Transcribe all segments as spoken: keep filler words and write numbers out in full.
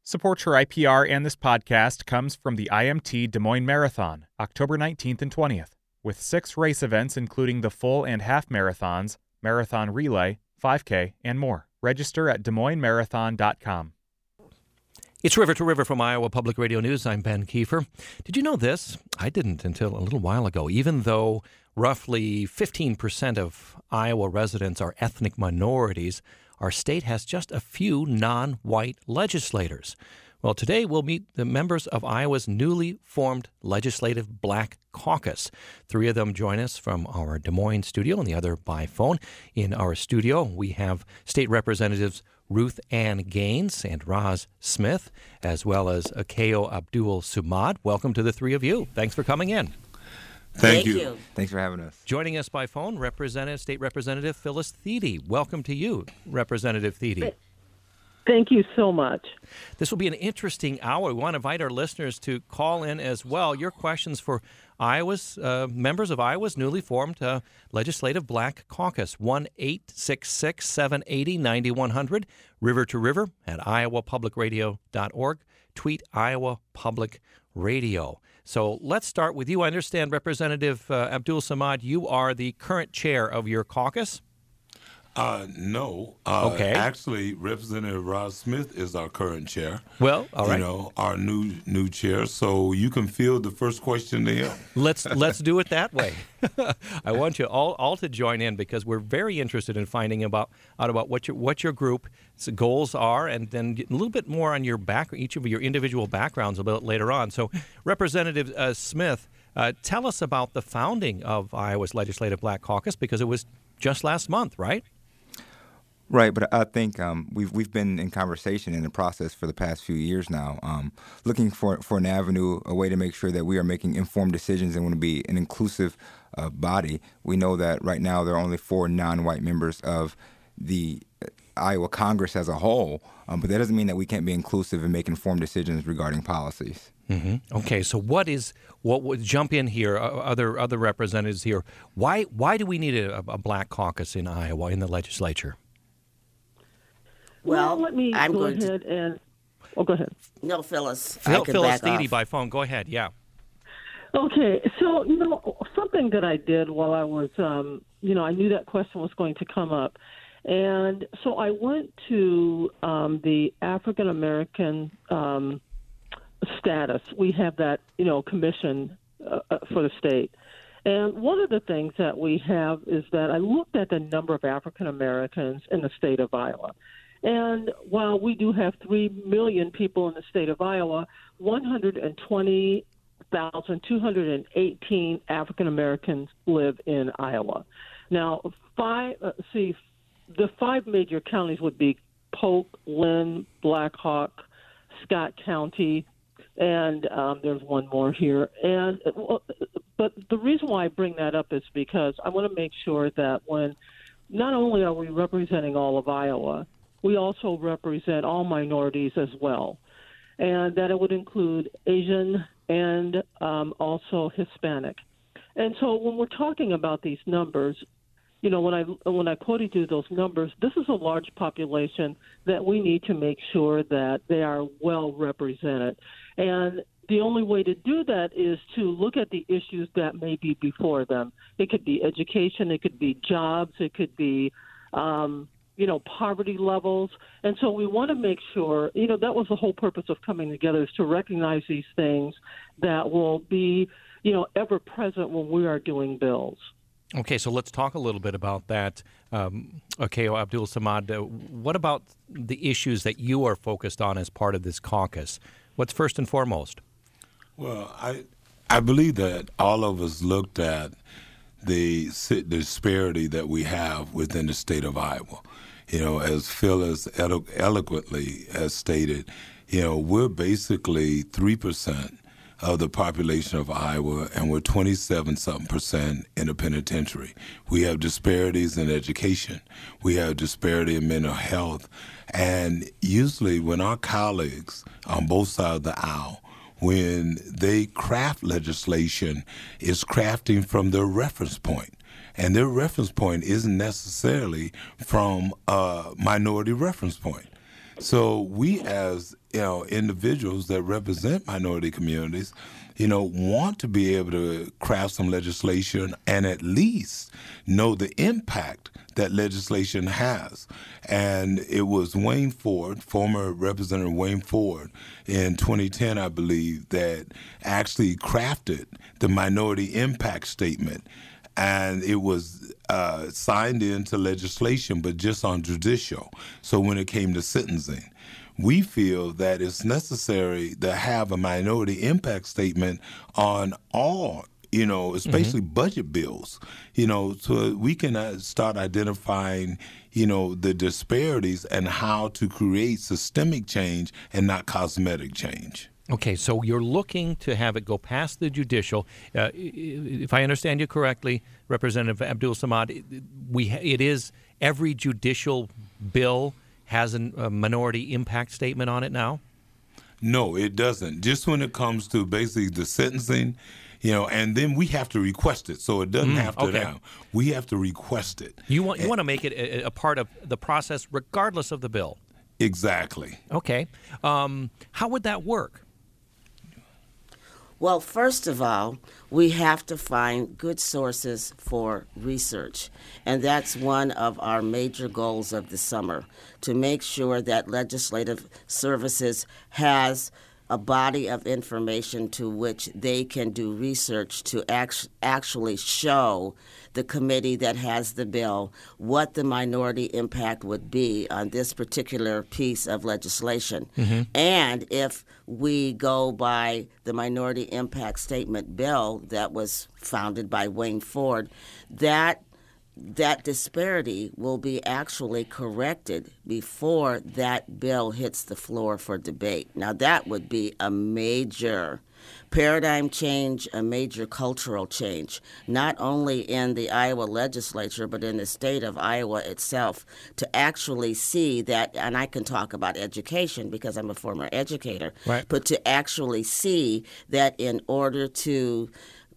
Support for I P R and this podcast comes from the I M T Des Moines Marathon, October nineteenth and twentieth, with six race events including the full and half marathons, marathon relay, five K, and more. Register at des moines marathon dot com. It's River to River from Iowa Public Radio News. I'm Ben Kiefer. Did you know this? I didn't until a little while ago. Even though roughly fifteen percent of Iowa residents are ethnic minorities, our state has just a few non-white legislators. Well, today we'll meet the members of Iowa's newly formed Legislative Black Caucus. Three of them join us from our Des Moines studio and the other by phone. In our studio, we have State Representatives Ruth Ann Gaines and Roz Smith, as well as Akeo Abdul Samad. Welcome to the three of you. Thanks for coming in. Thank, Thank you. you. Thanks for having us. Joining us by phone, Representative, State Representative Phyllis Thiede. Welcome to you, Representative Thiede. Thank you so much. This will be an interesting hour. We want to invite our listeners to call in as well. Your questions for Iowa's uh, members of Iowa's newly formed uh, Legislative Black Caucus. one eight six six, seven eight zero, nine one zero zero. River to River at iowa public radio dot org. Tweet Iowa Public Radio. So let's start with you. I understand, Representative uh, Abdul Samad, you are the current chair of your caucus. Uh, no. Uh, okay. Actually, Representative Roz Smith is our current chair. Well, all right. You know, our new new chair. So you can field the first question to him. Let's let's do it that way. I want you all, all to join in because we're very interested in finding about out about what your what your group's goals are, and then a little bit more on your back, each of your individual backgrounds a bit later on. So, Representative uh, Smith, uh, tell us about the founding of Iowa's Legislative Black Caucus because it was just last month, right? Right, but I think um, we've we've been in conversation in the process for the past few years now, um, looking for, for an avenue, a way to make sure that we are making informed decisions and want to be an inclusive uh, body. We know that right now there are only four non-white members of the Iowa Congress as a whole, um, but that doesn't mean that we can't be inclusive and make informed decisions regarding policies. Mm-hmm. Okay, so what is what would jump in here? Uh, other other representatives here. Why why do we need a, a black caucus in Iowa in the legislature? Well, well let me I'm go going ahead to... and... Oh, go ahead. No, Phyllis. Phil, I can Phyllis back Thiede off. by phone. Go ahead, yeah. Okay, so, you know, something that I did while I was, um, you know, I knew that question was going to come up. And so I went to um, the African American um, status. We have that, you know, commission uh, for the state. And one of the things that we have is that I looked at the number of African Americans in the state of Iowa. And while we do have three million people in the state of Iowa, one hundred twenty thousand two hundred eighteen African Americans live in Iowa. Now, five, uh, see, the five major counties would be Polk, Lynn, Black Hawk, Scott County, and um, there's one more here. And uh, but the reason why I bring that up is because I want to make sure that when not only are we representing all of Iowa, we also represent all minorities as well, and that it would include Asian and um, also Hispanic. And so when we're talking about these numbers, you know, when I when I quoted you those numbers, this is a large population that we need to make sure that they are well represented. And the only way to do that is to look at the issues that may be before them. It could be education, it could be jobs, it could be um, you know, poverty levels. And so we want to make sure, you know, that was the whole purpose of coming together, is to recognize these things that will be, you know, ever present when we are doing bills. Okay, so let's talk a little bit about that. Um, Akeo Abdul Samad, uh, what about the issues that you are focused on as part of this caucus? What's first and foremost? Well, I I believe that all of us looked at the disparity that we have within the state of Iowa. You know, as Phyllis elo- eloquently has stated, you know, we're basically three percent of the population of Iowa, and we're twenty-seven something percent in the penitentiary. We have disparities in education. We have disparity in mental health. And usually when our colleagues on both sides of the aisle, when they craft legislation, it's crafting from their reference point. And their reference point isn't necessarily from a minority reference point. So we, as you know, individuals that represent minority communities, you know, want to be able to craft some legislation and at least know the impact that legislation has. And it was Wayne Ford, former Representative Wayne Ford, in twenty ten, I believe, that actually crafted the minority impact statement. And it was uh, signed into legislation, but just on judicial. So when it came to sentencing, we feel that it's necessary to have a minority impact statement on all, you know, especially mm-hmm. budget bills, you know, so we can uh, start identifying, you know, the disparities and how to create systemic change and not cosmetic change. Okay, so you're looking to have it go past the judicial. Uh, if I understand you correctly, Representative Abdul Samad, we it is every judicial bill has an, a minority impact statement on it now? No, it doesn't. Just when it comes to basically the sentencing, you know, and then we have to request it. So it doesn't mm, have to okay. now. We have to request it. You want you and, want to make it a, a part of the process regardless of the bill? Exactly. Okay. Um, how would that work? Well, first of all, we have to find good sources for research. And that's one of our major goals of the summer, to make sure that Legislative Services has a body of information to which they can do research to act- actually show the committee that has the bill what the minority impact would be on this particular piece of legislation. Mm-hmm. And if we go by the minority impact statement bill that was founded by Wayne Ford, that that disparity will be actually corrected before that bill hits the floor for debate. Now, that would be a major paradigm change, a major cultural change, not only in the Iowa legislature, but in the state of Iowa itself, to actually see that, and I can talk about education because I'm a former educator, right. but to actually see that in order to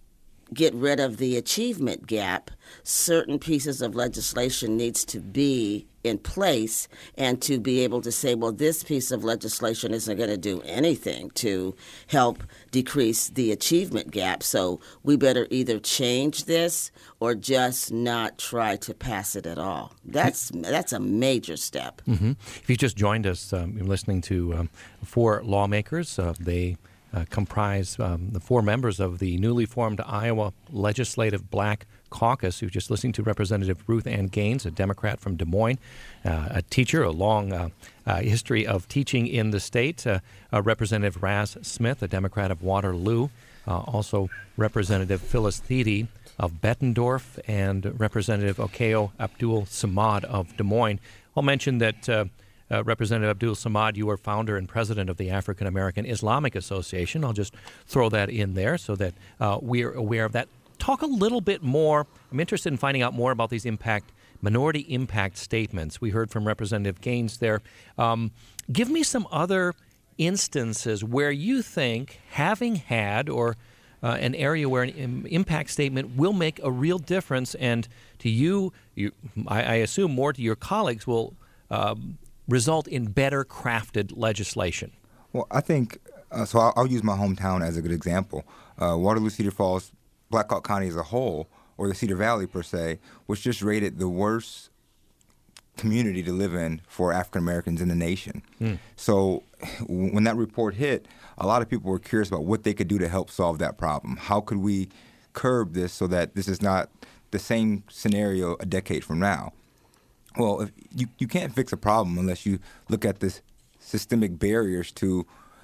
get rid of the achievement gap, certain pieces of legislation needs to be in place, and to be able to say, well, this piece of legislation isn't going to do anything to help decrease the achievement gap, so we better either change this or just not try to pass it at all. That's that's a major step. Mm-hmm. If you just joined us, um, you're listening to um, four lawmakers. Uh, they Uh, comprise um, the four members of the newly formed Iowa Legislative Black Caucus. You're just listening to Representative Ruth Ann Gaines, a Democrat from Des Moines, uh, a teacher, a long uh, uh, history of teaching in the state. Uh, uh, Representative Raz Smith, a Democrat of Waterloo. Uh, also Representative Phyllis Thiede of Bettendorf, and Representative Okeo Abdul Samad of Des Moines. I'll mention that uh, Uh, Representative Abdul Samad, you are founder and president of the African American Islamic Association. I'll just throw that in there so that uh, we are aware of that. Talk a little bit more. I'm interested in finding out more about these impact, minority impact statements. We heard from Representative Gaines there. Um, give me some other instances where you think having had or uh, an area where an impact statement will make a real difference, and to you, you I, I assume more to your colleagues, will um, result in better crafted legislation? Well, I think, uh, so I'll, I'll use my hometown as a good example. Uh, Waterloo, Cedar Falls, Black Hawk County as a whole, or the Cedar Valley per se, was just rated the worst community to live in for African Americans in the nation. Mm. So when that report hit, a lot of people were curious about what they could do to help solve that problem. How could we curb this so that this is not the same scenario a decade from now? Well, if you, you can't fix a problem unless you look at the systemic barriers to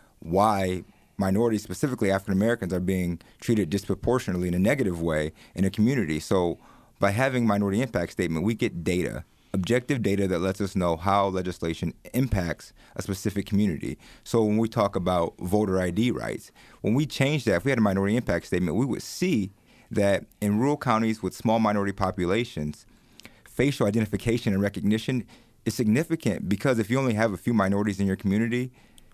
why minorities, specifically African Americans, are being treated disproportionately in a negative way in a community. So by having minority impact statement, we get data, objective data that lets us know how legislation impacts a specific community. So when we talk about voter I D rights, when we change that, if we had a minority impact statement, we would see that in rural counties with small minority populations, facial identification and recognition is significant, because if you only have a few minorities in your community,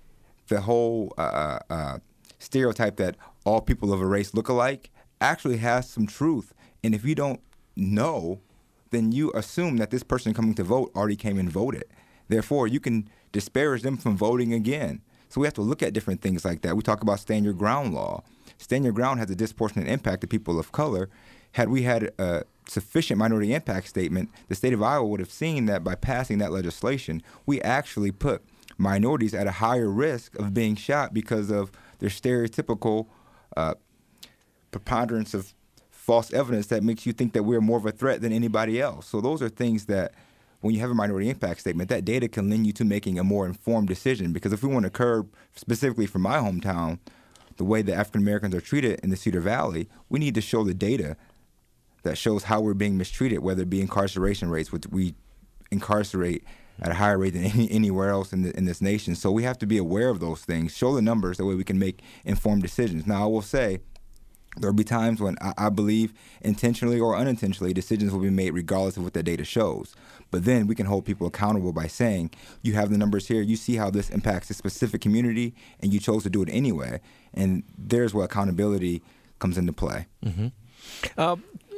the whole uh, uh, stereotype that all people of a race look alike actually has some truth. And if you don't know, then you assume that this person coming to vote already came and voted. Therefore, you can disparage them from voting again. So we have to look at different things like that. We talk about stand your ground law. Stand your ground has a disproportionate impact to people of color. Had we had a sufficient minority impact statement, the state of Iowa would have seen that by passing that legislation, we actually put minorities at a higher risk of being shot because of their stereotypical uh, preponderance of false evidence that makes you think that we're more of a threat than anybody else. So those are things that, when you have a minority impact statement, that data can lend you to making a more informed decision. Because if we want to curb, specifically from my hometown, the way that African Americans are treated in the Cedar Valley, we need to show the data that shows how we're being mistreated, whether it be incarceration rates, which we incarcerate at a higher rate than any, anywhere else in, the, in this nation. So we have to be aware of those things, show the numbers, that way we can make informed decisions. Now, I will say, there will be times when I, I believe intentionally or unintentionally decisions will be made regardless of what the data shows. But then we can hold people accountable by saying, you have the numbers here, you see how this impacts a specific community, and you chose to do it anyway. And there's where accountability comes into play. Mm-hmm. Uh,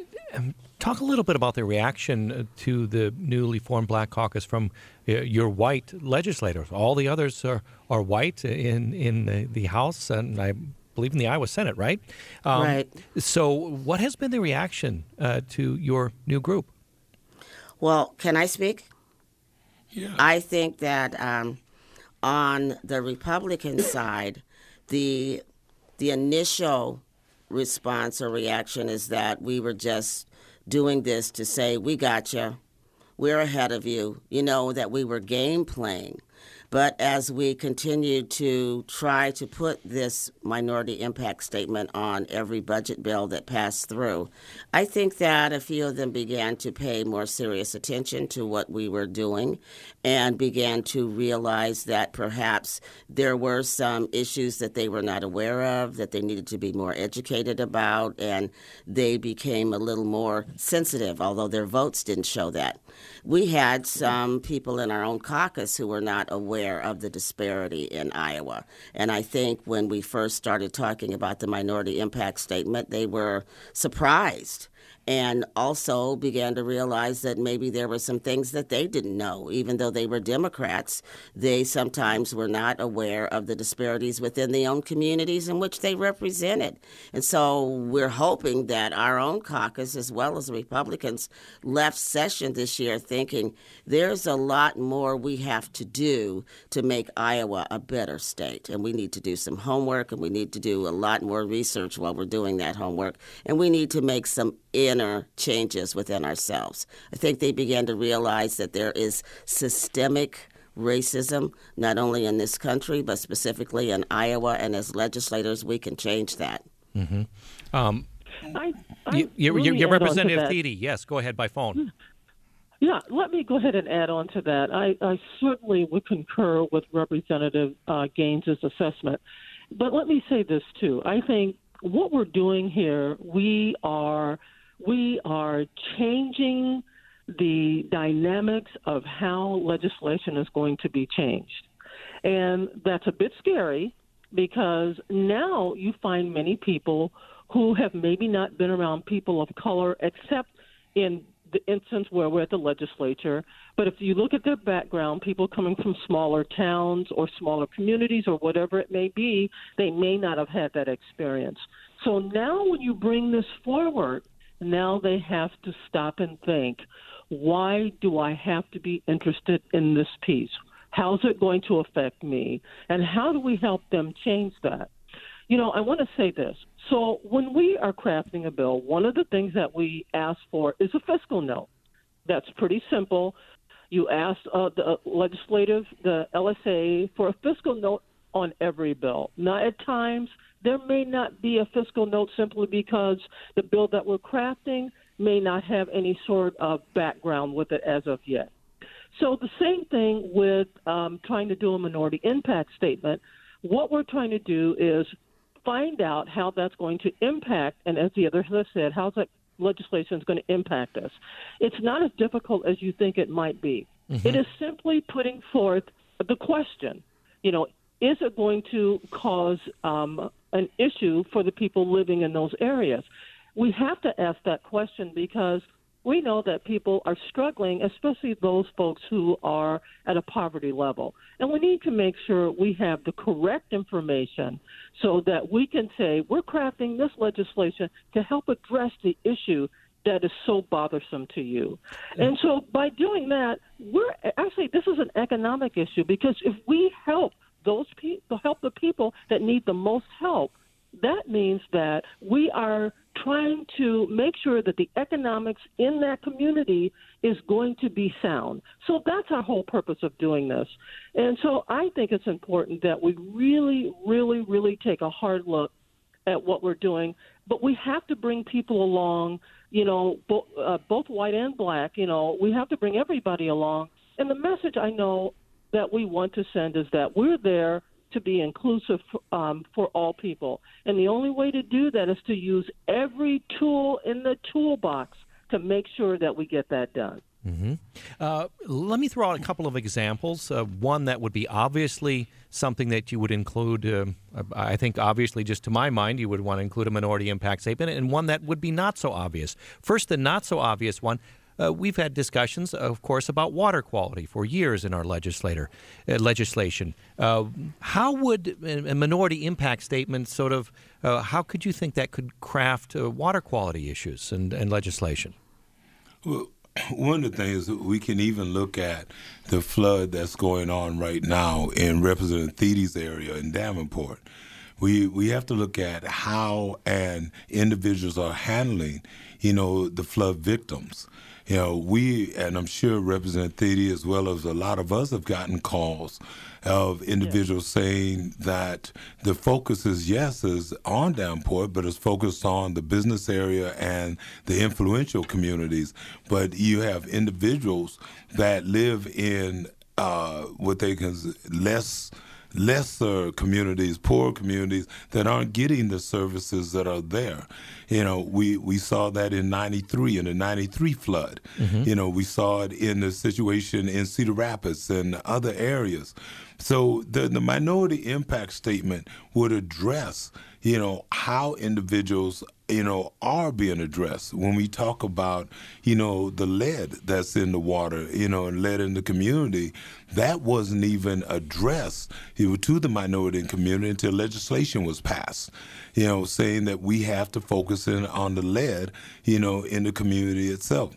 talk a little bit about the reaction to the newly formed Black Caucus from uh, your white legislators. All the others are, are white in, in the, the House, and I believe in the Iowa Senate, right? Um, right. So what has been the reaction uh, to your new group? Well, can I speak? Yeah. I think that um, on the Republican side, the the initial response or reaction is that we were just doing this to say, we got you, we're ahead of you, you know, that we were game playing. But as we continued to try to put this minority impact statement on every budget bill that passed through, I think that a few of them began to pay more serious attention to what we were doing and began to realize that perhaps there were some issues that they were not aware of, that they needed to be more educated about, and they became a little more sensitive, although their votes didn't show that. We had some people in our own caucus who were not aware of the disparity in Iowa. And I think when we first started talking about the minority impact statement, they were surprised and also began to realize that maybe there were some things that they didn't know. Even though they were Democrats, they sometimes were not aware of the disparities within their own communities in which they represented. And so we're hoping that our own caucus, as well as the Republicans, left session this year thinking there's a lot more we have to do to make Iowa a better state. And we need to do some homework, and we need to do a lot more research while we're doing that homework. And we need to make some inner changes within ourselves. I think they began to realize that there is systemic racism, not only in this country, but specifically in Iowa, and as legislators, we can change that. Mm-hmm. Um, I, I you, you, really you're add on to Representative that. Thede. Yes, go ahead by phone. Yeah, let me go ahead and add on to that. I, I certainly would concur with Representative uh, Gaines's assessment. But let me say this, too. I think what we're doing here, we are we are changing the dynamics of how legislation is going to be changed. And that's a bit scary because now you find many people who have maybe not been around people of color except in the instance where we're at the legislature. But if you look at their background, people coming from smaller towns or smaller communities or whatever it may be, they may not have had that experience. So now when you bring this forward, now they have to stop and think, why do I have to be interested in this piece? How's it going to affect me? And how do we help them change that? You know, I want to say this. So when we are crafting a bill, one of the things that we ask for is a fiscal note. That's pretty simple. You ask uh, the legislative, the L S A, for a fiscal note on every bill. Now, at times, there may not be a fiscal note simply because the bill that we're crafting may not have any sort of background with it as of yet. So the same thing with um, trying to do a minority impact statement. What we're trying to do is find out how that's going to impact, and as the other has said, how that legislation is going to impact us. It's not as difficult as you think it might be. Mm-hmm. It is simply putting forth the question, you know, is it going to cause um, an issue for the people living in those areas? We have to ask that question because we know that people are struggling, especially those folks who are at a poverty level. And we need to make sure we have the correct information so that we can say we're crafting this legislation to help address the issue that is so bothersome to you. And so by doing that, we're actually, this is an economic issue, because if we help those people, help the people that need the most help, that means that we are trying to make sure that the economics in that community is going to be sound. So that's our whole purpose of doing this. And so I think it's important that we really, really, really take a hard look at what we're doing. But we have to bring people along, you know, bo- uh, both white and black. You know, we have to bring everybody along. And the message I know that we want to send is that we're there to be inclusive um, for all people. And the only way to do that is to use every tool in the toolbox to make sure that we get that done. Mm-hmm. Uh, let me throw out a couple of examples. Uh, one that would be obviously something that you would include, um, I think obviously just to my mind, you would want to include a minority impact statement, and one that would be not so obvious. First, the not so obvious one. Uh, we've had discussions, of course, about water quality for years in our legislator uh, legislation. Uh, how would a minority impact statement sort of, uh, how could you think that could craft uh, water quality issues and, and legislation? Well, one of the things, we can even look at the flood that's going on right now in Representative Thedy's area in Davenport. We we have to look at how and individuals are handling, you know, the flood victims. You know, we, and I'm sure Representative Thedy as well as a lot of us have gotten calls of individuals yeah. saying that the focus is, yes, is on Davenport, but it's focused on the business area and the influential communities. But you have individuals that live in uh, what they can less lesser communities, poor communities that aren't getting the services that are there. You know, we, we saw that in ninety-three, in the ninety-three flood. Mm-hmm. You know, we saw it in the situation in Cedar Rapids and other areas. So the, the minority impact statement would address, you know, how individuals, you know, are being addressed. When we talk about, you know, the lead that's in the water, you know, and lead in the community, that wasn't even addressed, you know, to the minority community until legislation was passed, you know, saying that we have to focus in on the lead, you know, in the community itself.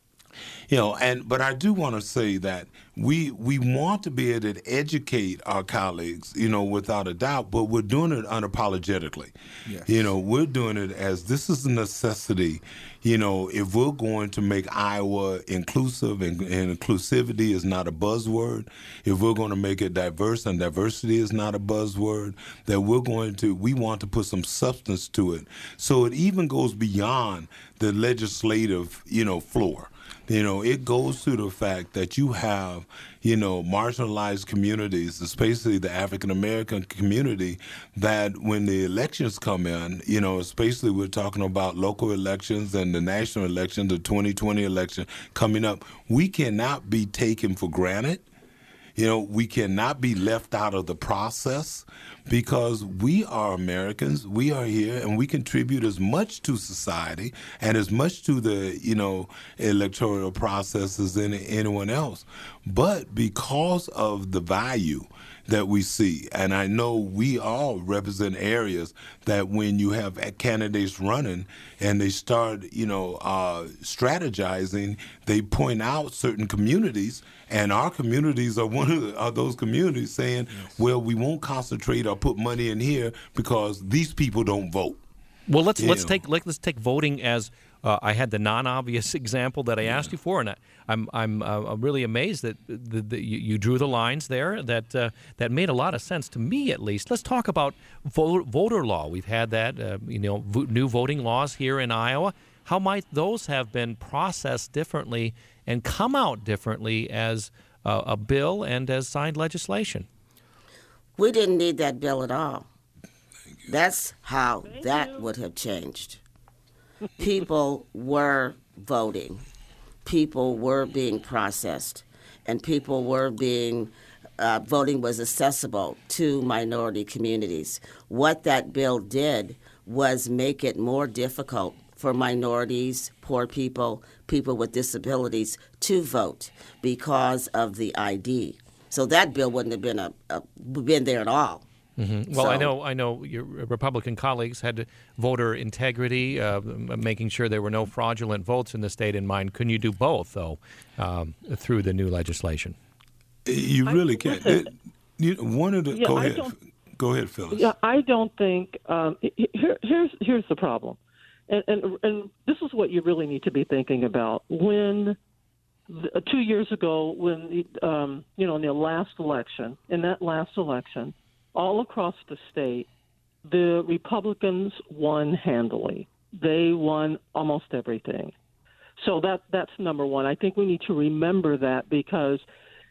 You know, and but I do want to say that we we want to be able to educate our colleagues, you know, without a doubt, but we're doing it unapologetically. Yes. You know, we're doing it as this is a necessity. You know, if we're going to make Iowa inclusive, and, and inclusivity is not a buzzword, if we're going to make it diverse and diversity is not a buzzword, that we're going to, we want to put some substance to it. So it even goes beyond the legislative, you know, floor. You know, it goes to the fact that you have, you know, marginalized communities, especially the African-American community, that when the elections come in, you know, especially we're talking about local elections and the national election, the twenty twenty election coming up, we cannot be taken for granted. You know, we cannot be left out of the process because we are Americans. We are here and we contribute as much to society and as much to the, you know, electoral process as any, anyone else. But because of the value that we see, and I know we all represent areas that when you have candidates running and they start, you know, uh, strategizing, they point out certain communities, and our communities are one of the, are those communities saying, yes, well, we won't concentrate or put money in here because these people don't vote. Well, let's you let's know. take let, let's take voting as uh, I had the non-obvious example that I yeah. asked you for, and I, I'm I'm uh, really amazed that the, the, you, you drew the lines there that uh, that made a lot of sense to me, at least. Let's talk about voter, voter law. We've had that, uh, you know, vo- new voting laws here in Iowa. How might those have been processed differently and come out differently as uh, a bill and as signed legislation? We didn't need that bill at all. That's how Thank that you. would have changed. People were voting. People were being processed. And people were being, uh, voting was accessible to minority communities. What that bill did was make it more difficult for minorities, poor people, people with disabilities to vote because of the I D. So that bill wouldn't have been a, a been there at all. Mm-hmm. Well, so, I know I know your Republican colleagues had voter integrity, uh, making sure there were no fraudulent votes in the state in mind. Couldn't you do both, though, um, through the new legislation? You really can't. It, you, one of the yeah, go I ahead, go ahead, Phyllis. Yeah, I don't think um, here, here's here's the problem, and, and and this is what you really need to be thinking about. When the, two years ago, when the, um, you know in the last election, in that last election. All across the state, the Republicans won handily. They won almost everything. So that that's number one. I think we need to remember that because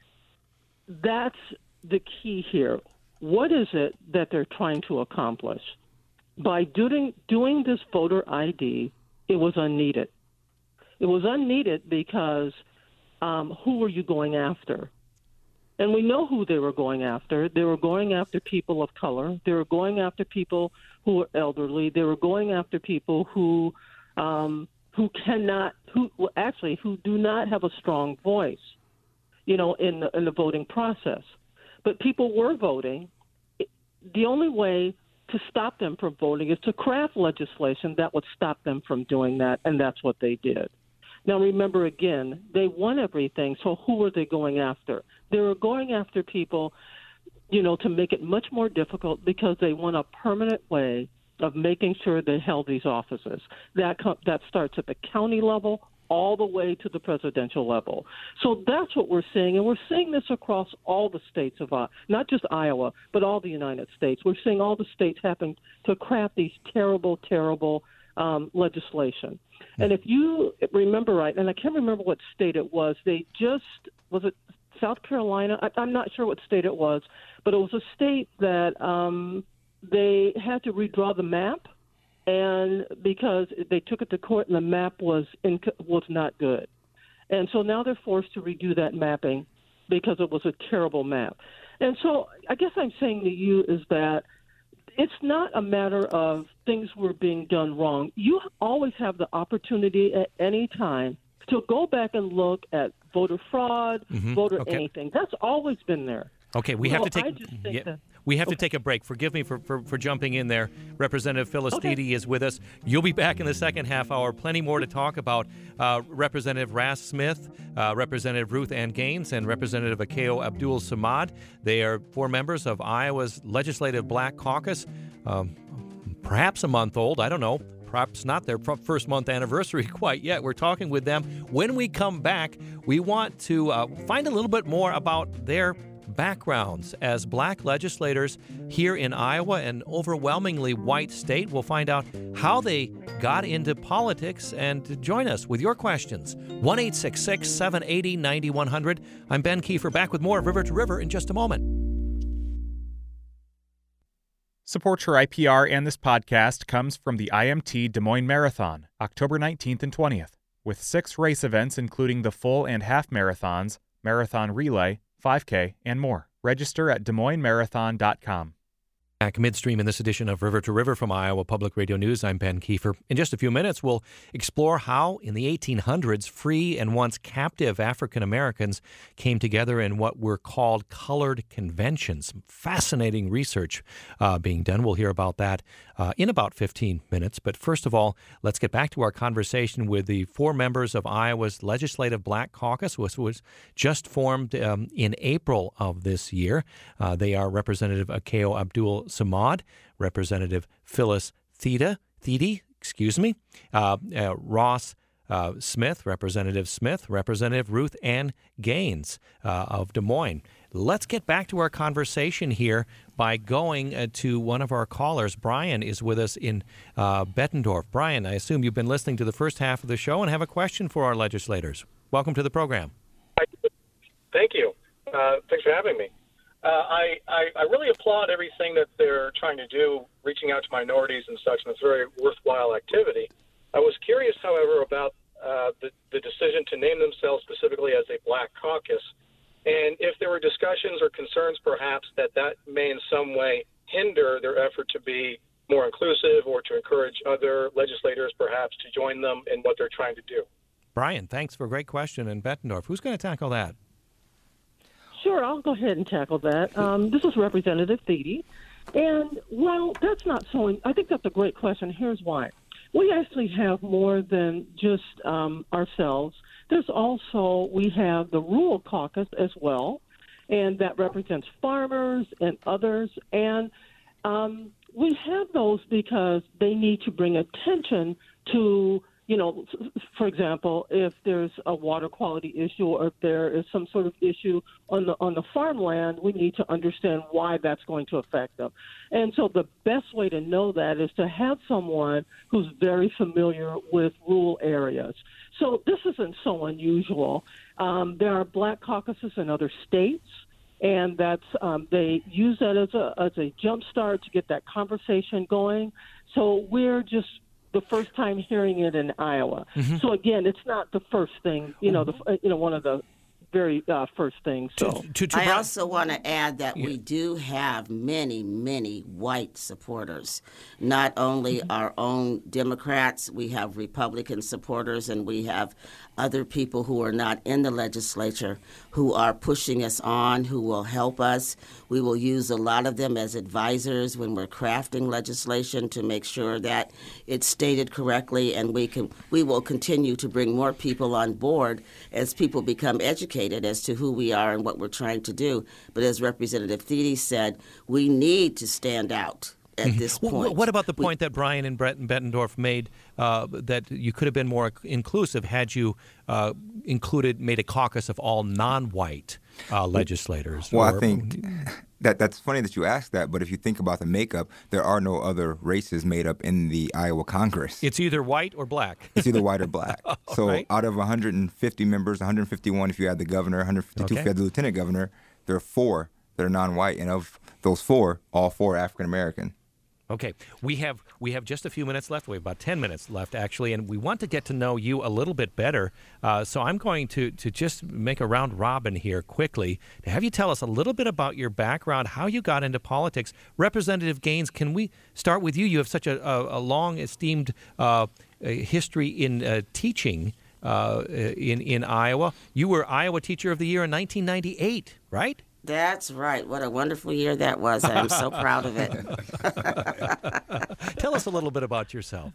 that's the key here. What is it that they're trying to accomplish? By doing doing this voter I D, it was unneeded. It was unneeded because um, who were you going after? And we know who they were going after. They were going after people of color. They were going after people who are elderly. They were going after people who um, who cannot, who well, actually who do not have a strong voice, you know, in the, in the voting process. But people were voting. The only way to stop them from voting is to craft legislation that would stop them from doing that, and that's what they did. Now, remember, again, they won everything, so who were they going after? They were going after people, you know, to make it much more difficult because they want a permanent way of making sure they held these offices. That co- that starts at the county level all the way to the presidential level. So that's what we're seeing, and we're seeing this across all the states of, uh, not just Iowa, but all the United States. We're seeing all the states having to craft these terrible, terrible um, legislation. And if you remember right, and I can't remember what state it was, they just, was it South Carolina? I, I'm not sure what state it was, but it was a state that um, they had to redraw the map, and because they took it to court and the map was in, was not good. And so now they're forced to redo that mapping because it was a terrible map. And so I guess I'm saying to you is that it's not a matter of things were being done wrong. You always have the opportunity at any time to go back and look at voter fraud, mm-hmm. voter okay. anything. That's always been there. Okay, we well, have to take yeah, that, we have okay. to take a break. Forgive me for, for, for jumping in there. Representative Phyllis Okay. Thiede is with us. You'll be back in the second half hour. Plenty more to talk about. Uh, Representative Ras Smith, uh, Representative Ruth Ann Gaines, and Representative Akeo Abdul Samad. They are four members of Iowa's Legislative Black Caucus. Um, perhaps a month old. I don't know. Perhaps not their first month anniversary quite yet. We're talking with them. When we come back, we want to uh, find a little bit more about their backgrounds as black legislators here in Iowa, an overwhelmingly white state. We'll find out how they got into politics and join us with your questions. one eight six six, seven eight zero, nine one zero zero. I'm Ben Kiefer, back with more of River to River in just a moment. Support for I P R and this podcast comes from the I M T Des Moines Marathon, October nineteenth and twentieth, with six race events including the full and half marathons, marathon relay, five K, and more. Register at des moines marathon dot com. Back midstream in this edition of River to River from Iowa Public Radio News, I'm Ben Kiefer. In just a few minutes, we'll explore how, in the eighteen hundreds, free and once captive African Americans came together in what were called colored conventions. Fascinating research uh, being done. We'll hear about that uh, in about fifteen minutes. But first of all, let's get back to our conversation with the four members of Iowa's Legislative Black Caucus, which was just formed um, in April of this year. Uh, they are Representative Akeo Abdul Samad, Representative Phyllis Thiede, Thiede, excuse me, uh, uh, Ras uh, Smith, Representative Smith, Representative Ruth Ann Gaines uh, of Des Moines. Let's get back to our conversation here by going uh, to one of our callers. Brian is with us in uh, Bettendorf. Brian, I assume you've been listening to the first half of the show and have a question for our legislators. Welcome to the program. Thank you. Uh, thanks for having me. Uh, I, I, I really applaud everything that they're trying to do, reaching out to minorities and such, and it's a very worthwhile activity. I was curious, however, about uh, the, the decision to name themselves specifically as a black caucus, and if there were discussions or concerns, perhaps, that that may in some way hinder their effort to be more inclusive or to encourage other legislators perhaps to join them in what they're trying to do. Brian, thanks for a great question. And Bettendorf, who's going to tackle that? Sure, I'll go ahead and tackle that. Um, this is Representative Thiede. And, well, that's not so – I think that's a great question. Here's why. We actually have more than just um, ourselves. There's also – we have the Rural Caucus as well, and that represents farmers and others. And um, we have those because they need to bring attention to – you know, for example, if there's a water quality issue or if there is some sort of issue on the on the farmland, we need to understand why that's going to affect them. And so the best way to know that is to have someone who's very familiar with rural areas. So this isn't so unusual. Um, there are black caucuses in other states, and that's um, they use that as a as a jump start to get that conversation going. So we're just the first time hearing it in Iowa. Mm-hmm. So again, it's not the first thing, you know, the you know one of the very uh, first things. So to, to, to I also want to add that yeah. we do have many, many white supporters. Not only mm-hmm. our own Democrats, we have Republican supporters, and we have other people who are not in the legislature who are pushing us on, who will help us. We will use a lot of them as advisors when we're crafting legislation to make sure that it's stated correctly, and we can we will continue to bring more people on board as people become educated as to who we are and what we're trying to do. But as Representative Thiede said, we need to stand out at this point. What about the point we, that Brian and Brett and Bettendorf made uh, that you could have been more inclusive had you uh, included, made a caucus of all non-white uh, legislators? Well, or, I think that that's funny that you asked that, but if you think about the makeup, there are no other races made up in the Iowa Congress. It's either white or black. It's either white or black. So right. out of one hundred fifty members, one hundred fifty-one if you add the governor, one hundred fifty-two okay. if you add the lieutenant governor, there are four that are non-white, and of those four, all four are African-American. Okay, we have we have just a few minutes left. We have about ten minutes left, actually, and we want to get to know you a little bit better. Uh, so I'm going to, to just make a round robin here quickly to have you tell us a little bit about your background, how you got into politics. Representative Gaines, can we start with you? You have such a, a, a long, esteemed uh, history in uh, teaching uh, in, in Iowa. You were Iowa Teacher of the Year in nineteen ninety-eight, right? That's right. What a wonderful year that was. I'm so proud of it. Tell us a little bit about yourself.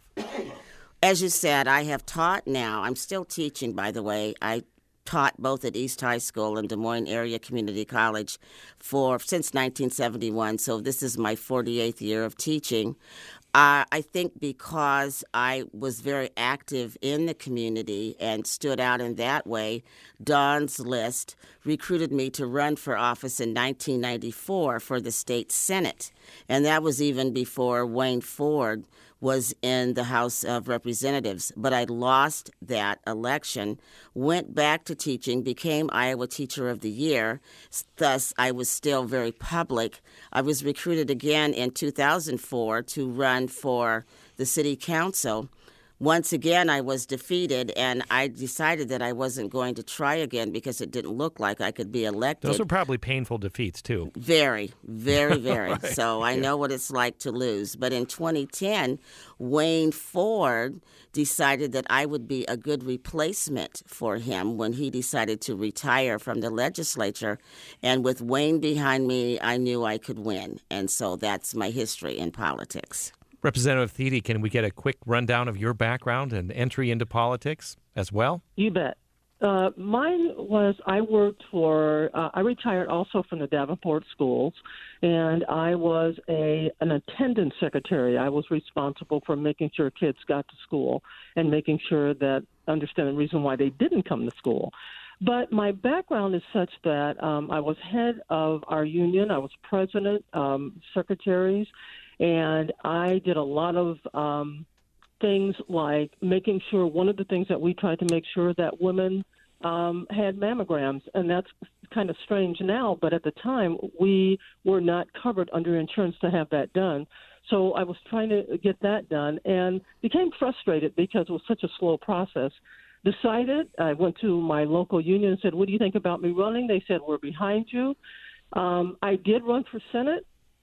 As you said, I have taught now. I'm still teaching, by the way. I taught both at East High School and Des Moines Area Community College for since nineteen seventy-one. So this is my forty-eighth year of teaching. Uh, I think because I was very active in the community and stood out in that way, Don's List recruited me to run for office in nineteen ninety-four for the state Senate. And that was even before Wayne Ford was in the House of Representatives. But I lost that election, went back to teaching, became Iowa Teacher of the Year. Thus, I was still very public. I was recruited again in two thousand four to run for the city council. Once again, I was defeated, and I decided that I wasn't going to try again because it didn't look like I could be elected. Those were probably painful defeats, too. Very, very, very. Right. So I yeah. know what it's like to lose. But in twenty ten, Wayne Ford decided that I would be a good replacement for him when he decided to retire from the legislature. And with Wayne behind me, I knew I could win. And so that's my history in politics. Representative Thiede, can we get a quick rundown of your background and entry into politics as well? You bet. Uh, mine was I worked for, uh, I retired also from the Davenport schools, and I was a an attendance secretary. I was responsible for making sure kids got to school and making sure that, understand the reason why they didn't come to school. But my background is such that um, I was head of our union. I was president, um, secretaries, and I did a lot of um, things like making sure, one of the things that we tried to make sure that women um, had mammograms, and that's kind of strange now, but at the time we were not covered under insurance to have that done. So I was trying to get that done and became frustrated because it was such a slow process. Decided, I went to my local union and said, what do you think about me running? They said, we're behind you. Um, I did run for Senate.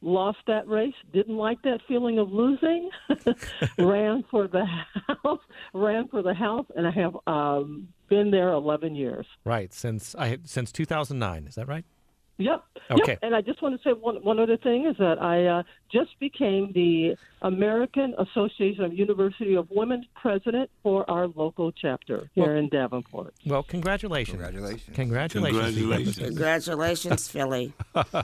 lost that race, didn't like that feeling of losing, ran for the House, ran for the House, and I have um, been there eleven years. Right, since I since two thousand nine, is that right? Yep. Okay. Yep. And I just want to say one, one other thing is that I uh, just became the American Association of University of Women president for our local chapter here well, in Davenport. Well, congratulations. Congratulations. Congratulations. Congratulations. Congratulations, Philly.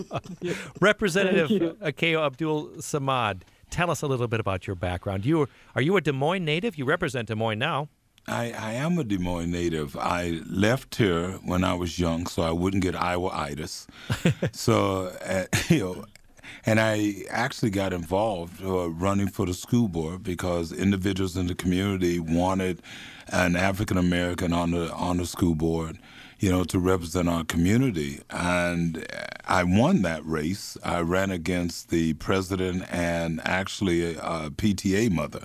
Representative Thank you. Akeo Abdul Samad, tell us a little bit about your background. You are, are you a Des Moines native? You represent Des Moines now. I, I am a Des Moines native. I left here when I was young, so I wouldn't get Iowa-itis. so, uh, you know, and I actually got involved uh, running for the school board because individuals in the community wanted an African American on the on the school board, you know, to represent our community. And I won that race. I ran against the president and actually a P T A mother.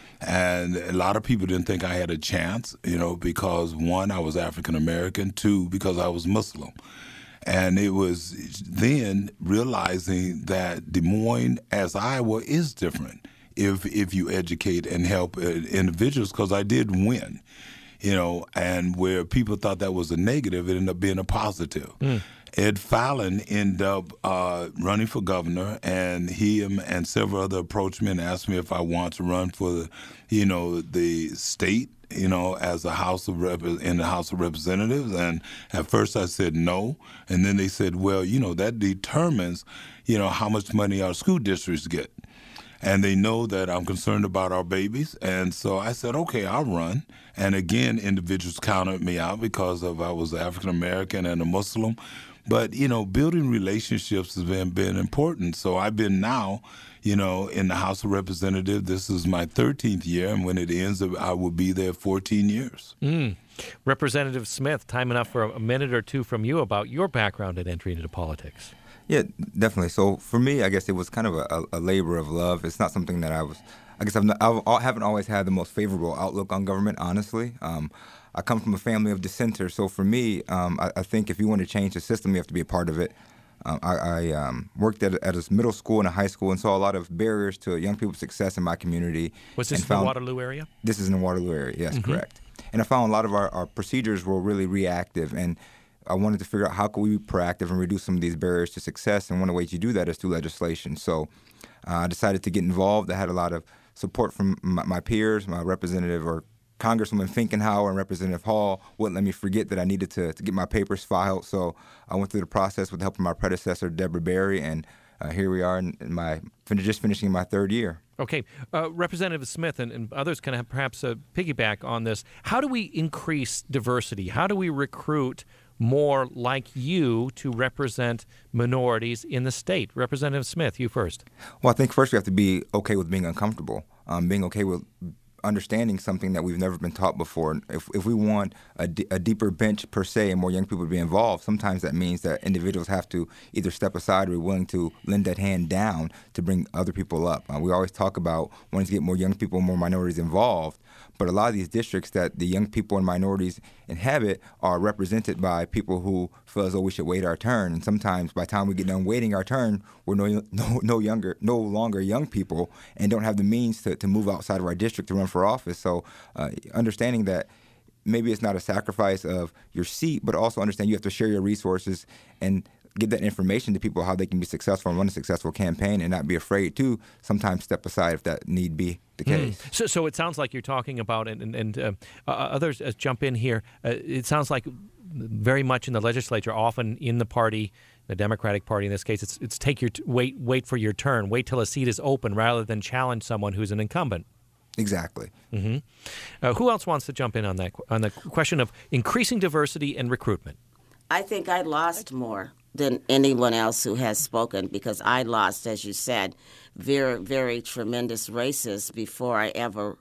And a lot of people didn't think I had a chance, you know, because one, I was African American, two, because I was Muslim. And it was then realizing that Des Moines, as Iowa, is different if if you educate and help uh, individuals, because I did win, you know, and where people thought that was a negative, it ended up being a positive. Mm. Ed Fallon ended up uh, running for governor, and he and several other approached me and asked me if I want to run for, the, you know, the state, you know, as a House of Rep- in the House of Representatives. And at first I said no, and then they said, well, you know, that determines, you know, how much money our school districts get. And they know that I'm concerned about our babies. And so I said, okay, I'll run. And again, individuals counted me out because of I was African-American and a Muslim. But, you know, building relationships has been, been important. So I've been now, you know, in the House of Representatives. This is my thirteenth year. And when it ends, I will be there fourteen years. Mm. Representative Smith, time enough for a minute or two from you about your background and entry into politics. Yeah, definitely. So for me, I guess it was kind of a, a labor of love. It's not something that I was, I guess I've not, I haven't always had the most favorable outlook on government, honestly. Um, I come from a family of dissenters, so for me, um, I, I think if you want to change the system, you have to be a part of it. Um, I, I um, worked at, at a middle school and a high school and saw a lot of barriers to young people's success in my community. Was this in found, the Waterloo area? This is in the Waterloo area, yes, mm-hmm. correct. And I found a lot of our, our procedures were really reactive, and I wanted to figure out how could we be proactive and reduce some of these barriers to success, and one of the ways you do that is through legislation. So uh, I decided to get involved. I had a lot of support from my, my peers, my representative or Congresswoman Finkenhauer and Representative Hall wouldn't let me forget that I needed to, to get my papers filed. So I went through the process with the help of my predecessor, Deborah Berry, and uh, here we are in, in my just finishing my third year. Okay. Uh, Representative Smith and, and others can have perhaps uh, piggyback on this. How do we increase diversity? How do we recruit more like you to represent minorities in the state? Representative Smith, you first. Well, I think first we have to be okay with being uncomfortable, um, being okay with understanding something that we've never been taught before. If if we want a, d- a deeper bench per se and more young people to be involved, sometimes that means that individuals have to either step aside or be willing to lend that hand down to bring other people up. Uh, we always talk about wanting to get more young people, more minorities involved, but a lot of these districts that the young people and minorities inhabit are represented by people who feel as though we should wait our turn. And sometimes by the time we get done waiting our turn, we're no no no younger, no longer young people and don't have the means to, to move outside of our district to run for office. So uh, understanding that maybe it's not a sacrifice of your seat, but also understand you have to share your resources and give that information to people how they can be successful and run a successful campaign and not be afraid to sometimes step aside if that need be the case. Mm. So so it sounds like you're talking about, and, and, and uh, uh, others uh, jump in here, uh, it sounds like very much in the legislature, often in the party, the Democratic Party in this case, it's it's take your t- wait wait for your turn, wait till a seat is open rather than challenge someone who's an incumbent. Exactly. Mm-hmm. Uh, who else wants to jump in on that on the question of increasing diversity and recruitment? I think I lost more than anyone else who has spoken because I lost, as you said, very, very tremendous races before I ever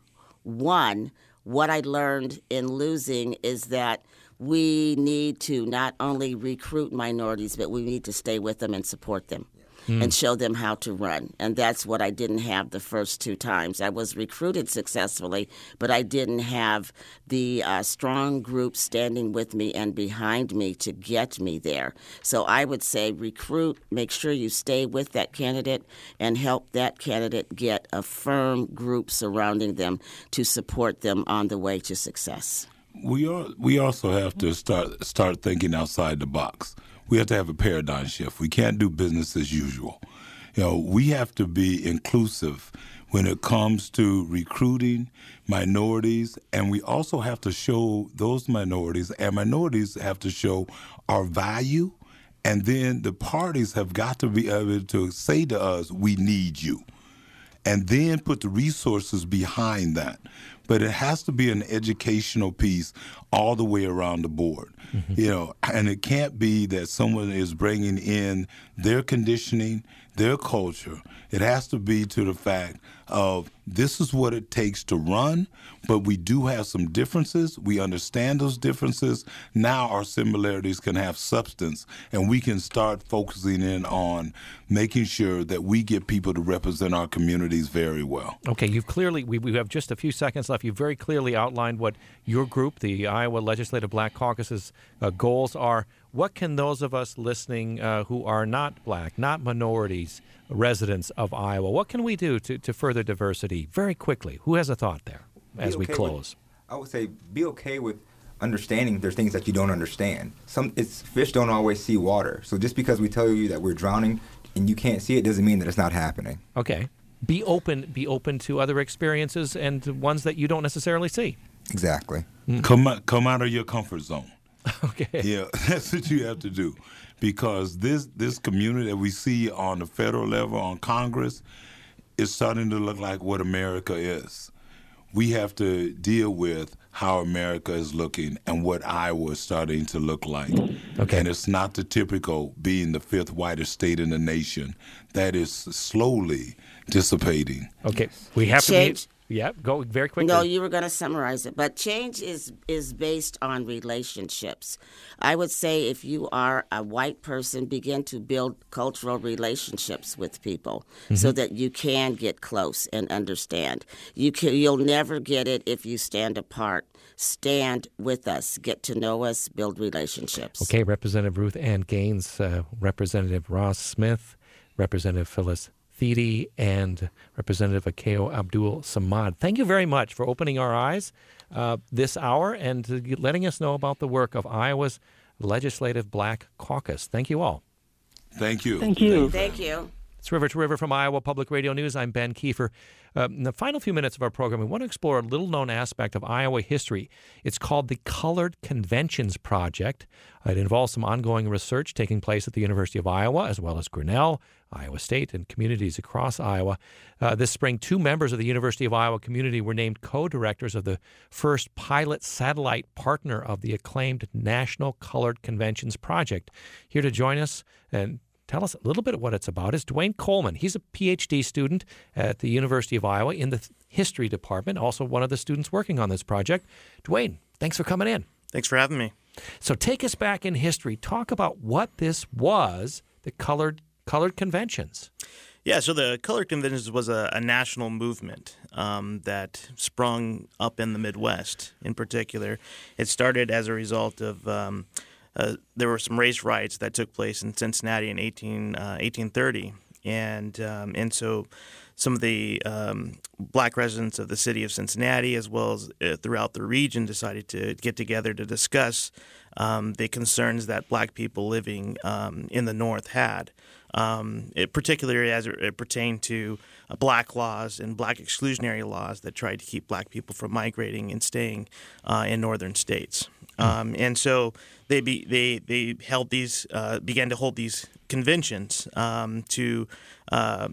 won. What I learned in losing is that we need to not only recruit minorities, but we need to stay with them and support them. mm. and show them how to run. And that's what I didn't have the first two times. I was recruited successfully, but I didn't have the uh, strong group standing with me and behind me to get me there. So I would say recruit, make sure you stay with that candidate and help that candidate get a firm group surrounding them to support them on the way to success. We are, we also have to start start thinking outside the box. We have to have a paradigm shift. We can't do business as usual. You know, we have to be inclusive when it comes to recruiting minorities, and we also have to show those minorities, and minorities have to show our value, and then the parties have got to be able to say to us, we need you, and then put the resources behind that. But it has to be an educational piece all the way around the board. Mm-hmm. You know, and it can't be that someone is bringing in their conditioning, their culture. It has to be to the fact of this is what it takes to run, but we do have some differences. We understand those differences. Now our similarities can have substance, and we can start focusing in on making sure that we get people to represent our communities very well. Okay, you've clearly, we, we have just a few seconds left. You've very clearly outlined what your group, the Iowa Legislative Black Caucus's uh, goals are. What can those of us listening uh, who are not black, not minorities, residents of Iowa, what can we do to, to further diversity? Very quickly, who has a thought there as okay we close? With, I would say be okay with understanding there's things that you don't understand. Some it's fish don't always see water. So just because we tell you that we're drowning and you can't see it doesn't mean that it's not happening. Okay. Be open, be open to other experiences and ones that you don't necessarily see. Exactly. Mm. Come out, come out of your comfort zone. Okay. Yeah, that's what you have to do, because this this community that we see on the federal level, on Congress, is starting to look like what America is. We have to deal with how America is looking and what Iowa is starting to look like. Okay. And it's not the typical being the fifth whitest state in the nation. That is slowly dissipating. Okay, we have Change. to be... Yeah, go very quickly. No, you were going to summarize it. But change is, is based on relationships. I would say if you are a white person, begin to build cultural relationships with people mm-hmm. so that you can get close and understand. You can, you'll never get it if you stand apart. Stand with us, get to know us, build relationships. Okay, Representative Ruth Ann Gaines, uh, Representative Ross Smith, Representative Phyllis Thiede, and Representative Akeo Abdul Samad. Thank you very much for opening our eyes uh, this hour and uh, letting us know about the work of Iowa's Legislative Black Caucus. Thank you all. Thank you. Thank you. Thank you. It's River to River from Iowa Public Radio News. I'm Ben Kiefer. Uh, in the final few minutes of our program, we want to explore a little-known aspect of Iowa history. It's called the Colored Conventions Project. It involves some ongoing research taking place at the University of Iowa, as well as Grinnell, Iowa State, and communities across Iowa. Uh, this spring, two members of the University of Iowa community were named co-directors of the first pilot satellite partner of the acclaimed National Colored Conventions Project. Here to join us and tell us a little bit of what it's about is Dwayne Coleman. He's a P H D student at the University of Iowa in the history department, also one of the students working on this project. Dwayne, thanks for coming in. Thanks for having me. So take us back in history. Talk about what this was, the Colored Colored Conventions. Yeah, so the Colored Conventions was a, a national movement um, that sprung up in the Midwest in particular. It started as a result of um, Uh, there were some race riots that took place in Cincinnati in eighteen, uh, eighteen thirty, and um, and so some of the um, black residents of the city of Cincinnati, as well as uh, throughout the region, decided to get together to discuss um, the concerns that black people living um, in the North had, um, it, particularly as it, it pertained to uh, black laws and black exclusionary laws that tried to keep black people from migrating and staying uh, in northern states. Um, and so they be, they they held these uh, began to hold these conventions um, to uh,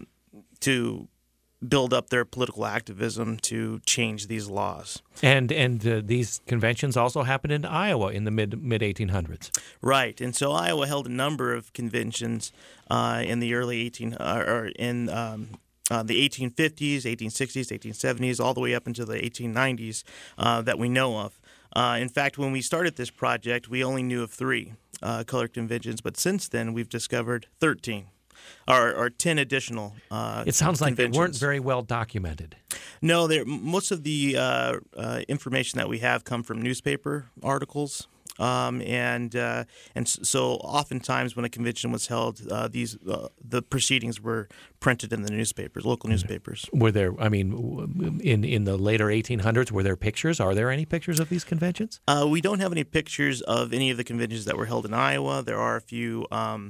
to build up their political activism to change these laws. And and uh, these conventions also happened in Iowa in the mid mid eighteen hundreds. Right, and so Iowa held a number of conventions uh, in the early eighteen uh, or in um, uh, the eighteen fifties, eighteen sixties, eighteen seventies, all the way up into the eighteen nineties uh, that we know of. Uh, in fact, when we started this project, we only knew of three uh, colored conventions, but since then we've discovered thirteen. or, or ten additional. Uh, it sounds like they conventions. weren't very well documented. No, most of the uh, uh, information that we have come from newspaper articles. Um, and uh, and so oftentimes when a convention was held, uh, these uh, the proceedings were printed in the newspapers, local newspapers. Were there? I mean, in in the later eighteen hundreds, were there pictures? Are there any pictures of these conventions? Uh, we don't have any pictures of any of the conventions that were held in Iowa. There are a few. Um,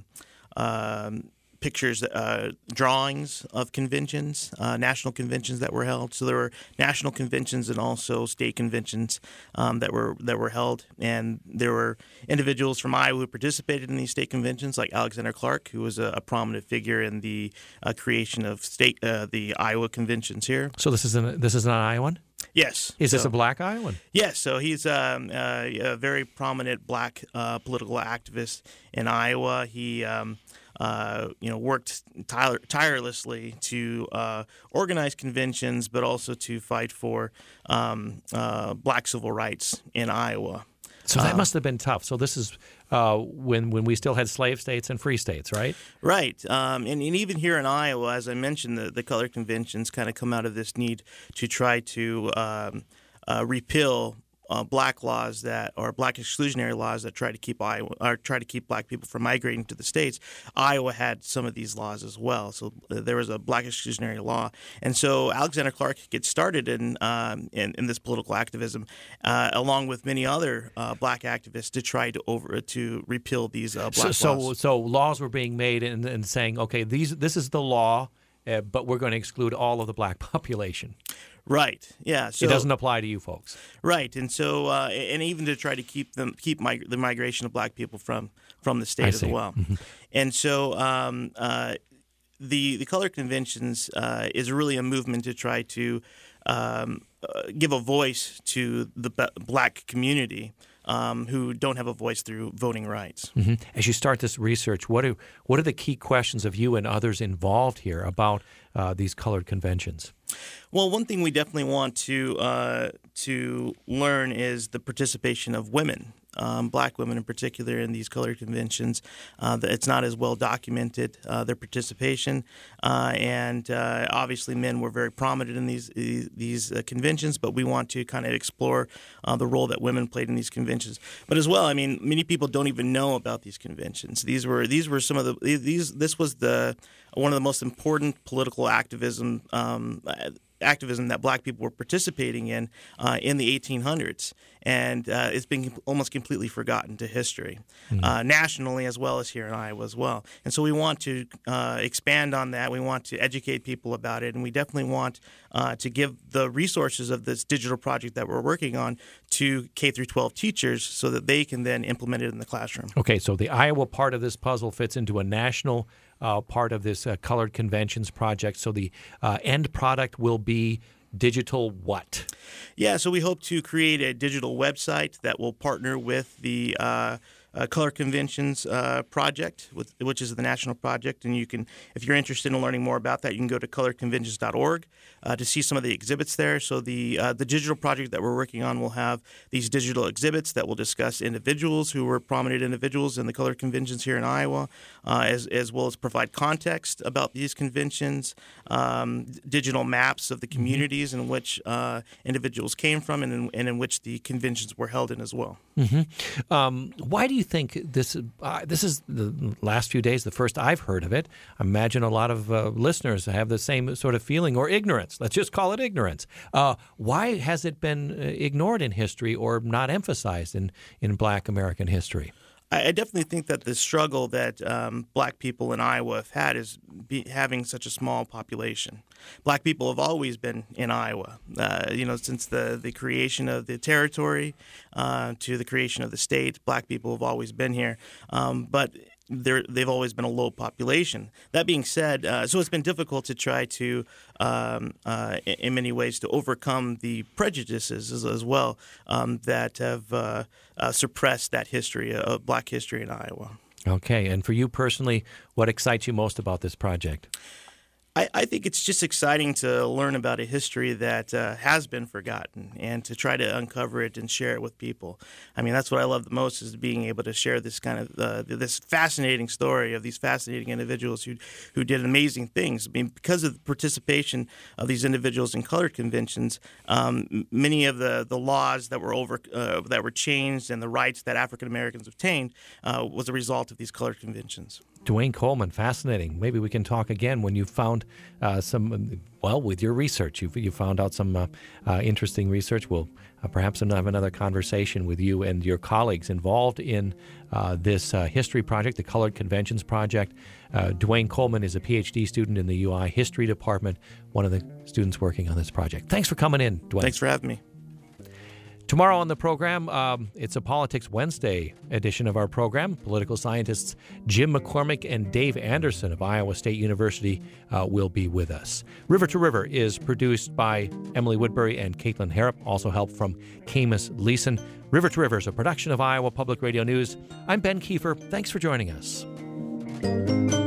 um, pictures, uh, drawings of conventions, uh, national conventions that were held. So there were national conventions and also state conventions um, that were that were held, and there were individuals from Iowa who participated in these state conventions, like Alexander Clark, who was a, a prominent figure in the uh, creation of state uh, the Iowa conventions here. So this is an this is an Iowan. Yes. Is so, this a black Iowan? Yes. So he's um, uh, a very prominent black uh, political activist in Iowa. He um, Uh, you know, worked tire- tirelessly to uh, organize conventions, but also to fight for um, uh, black civil rights in Iowa. So that uh, must have been tough. So this is uh, when when we still had slave states and free states, right? Right. Um, and, and even here in Iowa, as I mentioned, the, the color conventions kind of come out of this need to try to um, uh, repeal Uh, black laws that, or black exclusionary laws that try to keep Iowa, or try to keep black people from migrating to the states. Iowa had some of these laws as well, so uh, there was a black exclusionary law, and so Alexander Clark gets started in um, in, in this political activism, uh, along with many other uh, black activists, to try to over to repeal these uh, black so, laws. So, so laws were being made and, and saying, okay, these this is the law, uh, but we're going to exclude all of the black population. Right. Yeah. So it doesn't apply to you folks. Right. And so, uh, and even to try to keep them, keep mig- the migration of black people from from the state I as see. well. Mm-hmm. And so, um, uh, the the color conventions uh, is really a movement to try to um, uh, give a voice to the b- black community. Um, who don't have a voice through voting rights. Mm-hmm. As you start this research, what are what are the key questions of you and others involved here about uh, these colored conventions? Well, one thing we definitely want to uh, to learn is the participation of women, um, black women in particular, in these colored conventions. Uh, it's not as well documented, uh, their participation, uh, and uh, obviously men were very prominent in these these uh, conventions. But we want to kind of explore uh, the role that women played in these conventions. But as well, I mean, many people don't even know about these conventions. These were these were some of the these this was the one of the most important political activism. Um, activism that black people were participating in uh, in the eighteen hundreds, and uh, it's been almost completely forgotten to history, mm-hmm. uh, nationally as well as here in Iowa as well. And so we want to uh, expand on that. We want to educate people about it, and we definitely want uh, to give the resources of this digital project that we're working on to K through twelve teachers so that they can then implement it in the classroom. Okay, so the Iowa part of this puzzle fits into a national Uh, part of this uh, colored conventions project. So the uh, end product will be digital what? Yeah, so we hope to create a digital website that will partner with the uh, uh, Color Conventions uh, project, with, which is the national project. And you can, if you're interested in learning more about that, you can go to color conventions dot org uh, to see some of the exhibits there. So the uh, the digital project that we're working on will have these digital exhibits that will discuss individuals who were prominent individuals in the Color Conventions here in Iowa, uh, as as well as provide context about these conventions, um, digital maps of the communities in which uh, individuals came from, and in, and in which the conventions were held in as well. Mm-hmm. Um, why do you think this? Uh, this is the last few days the first I've heard of it. I imagine a lot of uh, listeners have the same sort of feeling, or ignorance. Let's just call it ignorance. Uh, why has it been ignored in history or not emphasized in, in Black American history? I definitely think that the struggle that um, black people in Iowa have had is be, having such a small population. Black people have always been in Iowa, uh, you know, since the, the creation of the territory uh, to the creation of the state. Black people have always been here, um, but they're, they've always been a low population. That being said, uh, so it's been difficult to try to, um, uh, in, in many ways, to overcome the prejudices as, as well um, that have uh, uh, suppressed that history of black history in Iowa. Okay, and for you personally, what excites you most about this project? I, I think it's just exciting to learn about a history that uh, has been forgotten and to try to uncover it and share it with people. I mean, that's what I love the most, is being able to share this kind of uh, this fascinating story of these fascinating individuals who who did amazing things. I mean, because of the participation of these individuals in colored conventions, um, many of the, the laws that were over uh, that were changed and the rights that African Americans obtained uh, was a result of these colored conventions. Dwayne Coleman, fascinating. Maybe we can talk again when you found uh, some, well, with your research. You you found out some uh, uh, interesting research. We'll uh, perhaps have another conversation with you and your colleagues involved in uh, this uh, history project, the Colored Conventions Project. Uh, Dwayne Coleman is a P H D student in the U I History Department, one of the students working on this project. Thanks for coming in, Dwayne. Thanks for having me. Tomorrow on the program, um, it's a Politics Wednesday edition of our program. Political scientists Jim McCormick and Dave Anderson of Iowa State University uh, will be with us. River to River is produced by Emily Woodbury and Caitlin Harrop, also help from Camus Leeson. River to River is a production of Iowa Public Radio News. I'm Ben Kiefer. Thanks for joining us.